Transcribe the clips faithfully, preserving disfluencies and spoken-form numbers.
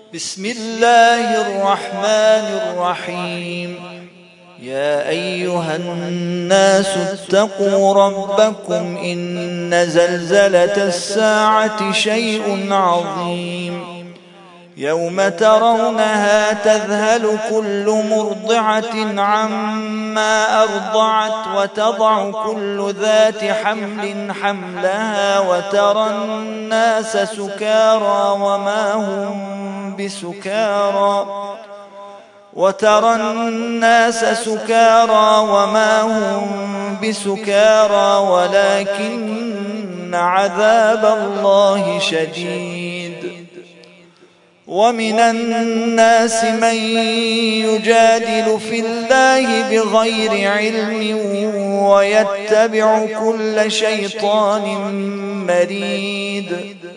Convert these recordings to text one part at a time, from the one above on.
بسم الله الرحمن الرحيم. يا أيها الناس اتقوا ربكم إن زلزلة الساعة شيء عظيم يوم ترونها تذهل كل مرضعة عما أرضعت وتضع كل ذات حمل حملها وترى الناس سكارى وما هم بسكارى وترى الناس سكارى وما هم بسكارى ولكن عذاب الله شديد. ومن الناس من يجادل في الله بغير علم ويتبع كل شيطان مريد.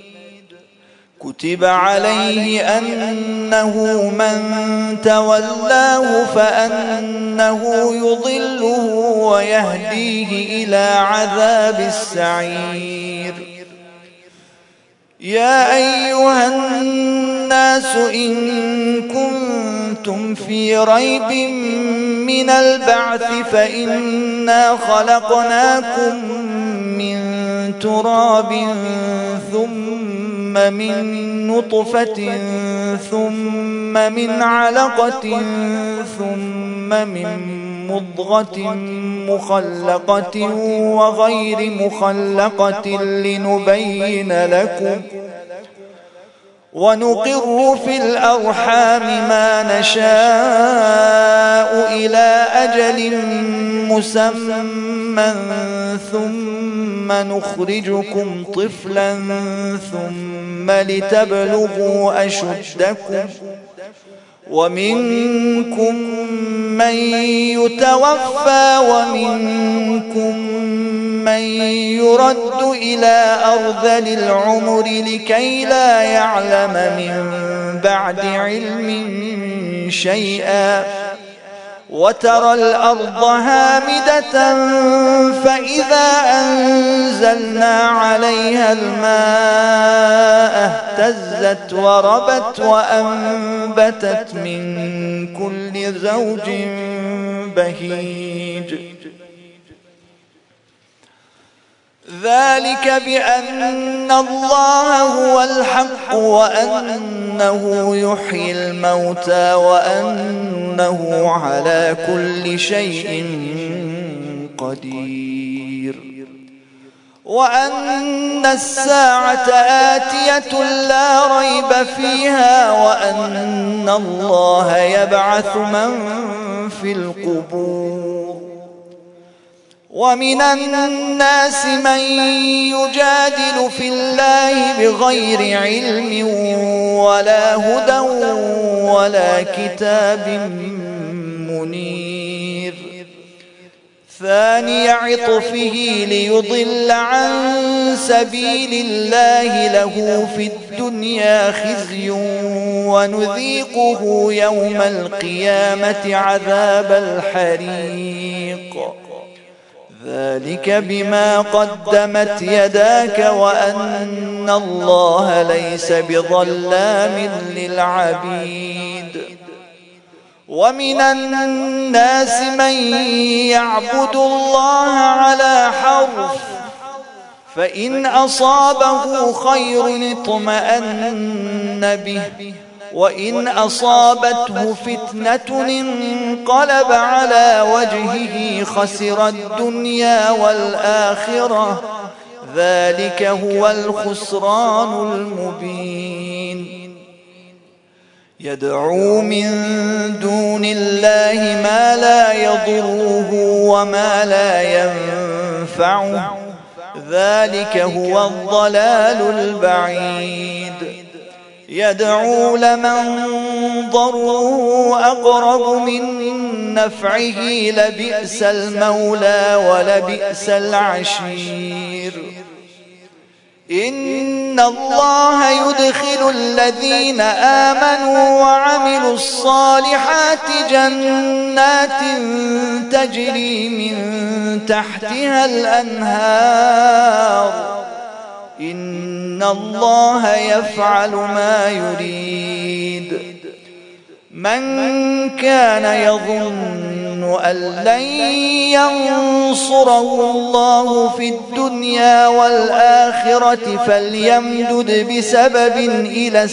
كتب عليه أنه من تولاه فأنه يضله ويهديه إلى عذاب السعير. يا أيها الناس إن كنتم في ريب من البعث فإنا خلقناكم من تراب ثم من نطفة ثم من علقة ثم من مضغة مخلقة وغير مخلقة لنبين لكم ونقر في الأرحام ما نشاء إلى أجل مسمى ثم نخرجكم طفلا ثم لتبلغوا أشدكم ومنكم من يتوفى ومنكم من يرد إلى أرذل العمر لكي لا يعلم من بعد علم شيئا. وترى الأرض هامدة فإذا أنزلنا عليها الماء اهتزت وربت وأنبتت من كل زوج بهيج. ذلك بأن الله هو الحق وأنه يحيي الموتى وأنه على كل شيء قدير وأن الساعة آتية لا ريب فيها وأن الله يبعث من في القبور. ومن الناس من يجادل في الله بغير علم ولا هدى ولا كتاب منير. ثاني عطفه ليضل عن سبيل الله له في الدنيا خزي ونذيقه يوم القيامة عذاب الحريق. ذلك بما قدمت يداك وأن الله ليس بظلام للعبيد. ومن الناس من يعبد الله على حرف فإن أصابه خير اطمأن به وإن أصابته فتنة انقلب على وجهه خسر الدنيا والآخرة. ذلك هو الخسران المبين. يدعو من دون الله ما لا يضره وما لا ينفعه. ذلك هو الضلال البعيد. يدعو لمن ضره أقرب من نفعه لبئس المولى ولبئس العشير. إن الله يدخل الذين آمنوا وعملوا الصالحات جنات تجري من تحتها الأنهار. إن الله يفعل ما يريد. من كان يظن أن لن ينصره الله في الدنيا والآخرة فليمدد بسبب إلى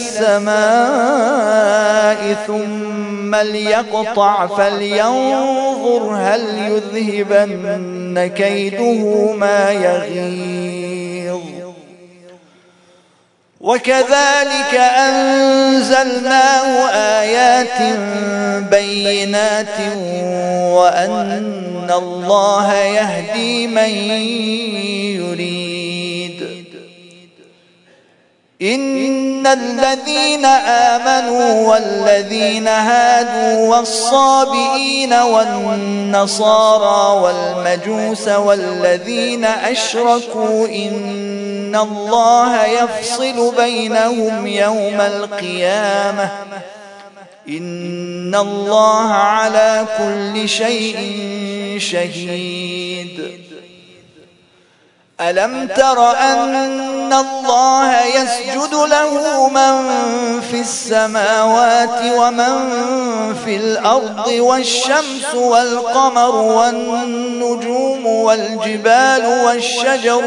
السماء ثم ليقطع فلينظر هل يذهبن كيده ما يغيظ. وكذلك أنزلناه آيات بينات وأن الله يهدي من يريد. إن الذين آمنوا والذين هادوا والصابئين والنصارى والمجوس والذين أشركوا إن الله يفصل بينهم يوم القيامة إن الله على كل شيء شهيد. ألم تر أن الله يسجد له من في السماوات ومن في الأرض والشمس والقمر والنجوم والجبال والشجر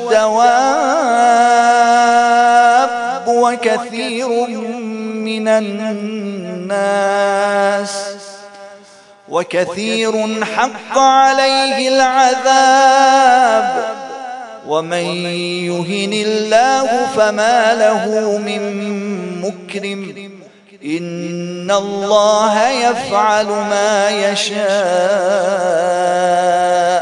والدواب وكثير من الناس وكثير حق عليه العذاب ومن يهن الله فما له من مكرم إن الله يفعل ما يشاء.